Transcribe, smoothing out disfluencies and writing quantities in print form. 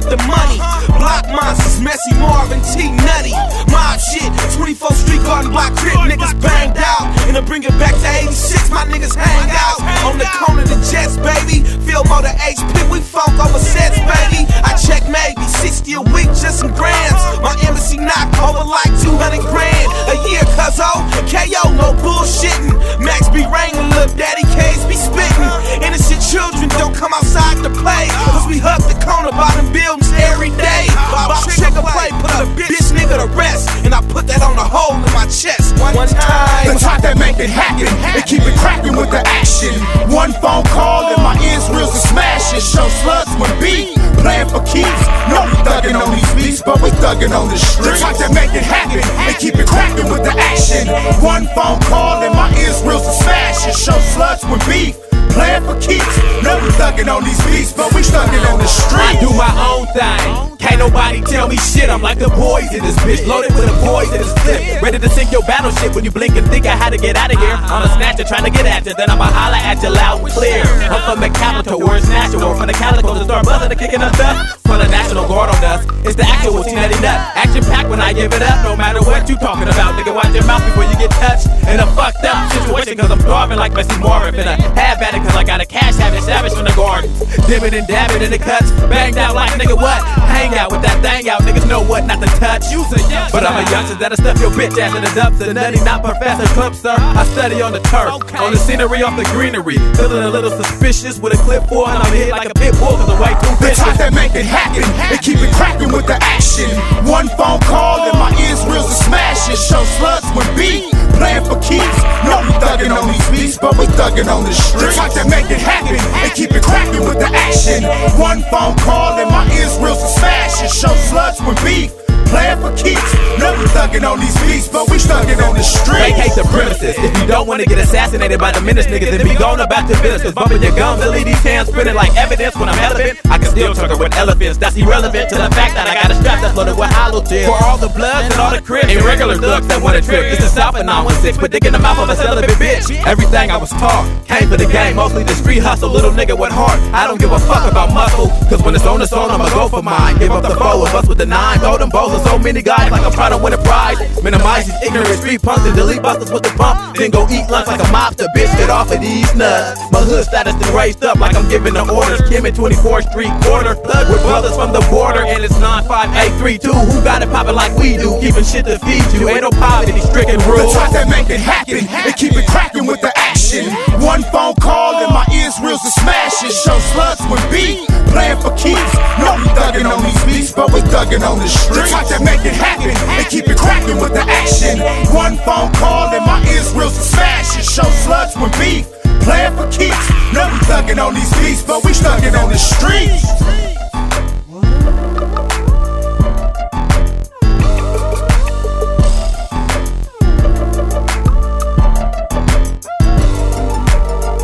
get the money. Block monsters, Messy Marvin, T Nutty. Mob shit, 24th Street Garden Block Crip, niggas banged out. And to bring it back to 86, my niggas hang out. On the corner, the Jets, baby. Feel more than HP, we funk over sets, baby. I check maybe 60 a week, just some grams. My embassy knock over like 200 grand a year, cuzzo. KO, no bullshitting. Max be raining, Lil Daddy K's be spitting. Innocent children don't come outside to play, cause we hug the corner by them buildings every day. Bob Trigger play, put a bitch nigga to rest, and I put that on a hole in my chest. One time. The type that make it happen and keep it cracking with the action. One phone call and my ears reels are smashing. Show slugs when beat, playing for keeps. No, we thugging on these beats, but we thugging on the streets. The type that make it happen and keep it cracking with the action. One phone call and my ears reels are smashing. Show slugs when beef, playing for keeps. No, we thugging on these beats, but we thugging on the streets. I do my own thing. Can't nobody tell me shit. I'm like the boys in this bitch, loaded with the boys in this clip. Ready to sink your battleship when you blink and think I had to get out of here. I'm a snatcher trying to get at you, then I'ma holler at you loud and clear. I'm from the capital where it's natural. From the calico to start buzzing and kicking up dust. From the National Guard on us, it's the actual T-Nutty nut. Action packed when I give it up, no matter what you talking about. Nigga, watch your mouth before you get touched in a fucked up situation, cause I'm starving like Messy Marvin. Finna have at it cause I got a cash habit, savage from the garden. Dipping and dabbing in the cuts, banged out like nigga what? Hang out with that thing out, niggas know what not to touch. But I'm a youngster that'll stuff your bitch ass in the dumpster. Nutty, not Professor Clump, sir. I study on the turf, on the scenery, off the greenery. Feeling a little suspicious with a clip 4 and I'm hit like a pit bull cause I'm way too vicious. The type that make it happen and keep it cracking with the action. One phone call and my ears reels are smashing. Show slugs when beat, playing for keeps. No, we thugging on these beats, but we thugging on the streets. The type that make it happen and keep it cracking with the action. One phone call and my ears reels are smashing. Show slugs when beef, playing for keeps. No, we thugging on these beats, but we thugging on the streets. Vacate the premises. If you don't wanna get assassinated by the menace niggas, then be gone about your business. Cause bumping your gums will leave these hands spinning like evidence. When I'm elephant, I can still tucker with elephants. That's irrelevant to the fact that I got a strap that's loaded with hollow tips. For all the bloods and all the crips and regular thugs that wanna trip. It's the South and 916, put dick in the mouth of a celibate bitch. Everything I was taught came for the game, mostly the street hustle. Little nigga with heart, I don't give a fuck about muscle. Cause when it's on the zone, I'ma go for mine. Give up the foe of us with the 9. Throw them bows of so many guys like I'm trying to win a prize. Minimize these ignorant street punks and delete busters with the pump. Then go eat lunch like a mobster, bitch, get off of these nuts. My hood status is raised up like I'm giving the orders. Kim at 24th Street quarter, thug with brothers from the border. And it's 95832, who got it poppin' like we do? Keeping shit to feed you, ain't no poverty stricken rules. The type that make it happen and keep it cracking with the action. One phone call and my ears reels are smashing. Show slugs when beat, playing for keeps. No, we thugging on these beats, but we thugging on the streets. The type that make it happen and keep it cracking with the action. One phone call and my ears reels are smashing. Show slugs when beef, playing for keeps. No, we thugging on these beats, but we thugging on the streets.